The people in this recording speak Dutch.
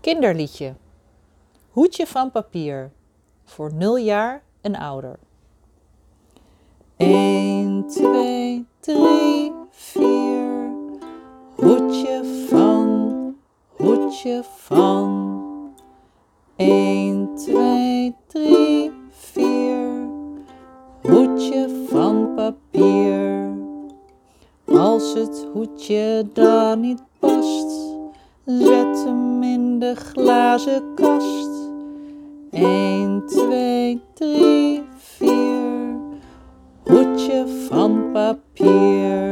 Kinderliedje. Hoedje van papier. Voor 0 jaar en ouder. 1, 2, 3, 4. Hoedje van. 1, 2, 3, 4. Hoedje van papier. Als het hoedje dan niet past, zet hem in de glazen kast. 1, 2, 3, 4. Hoedje van papier.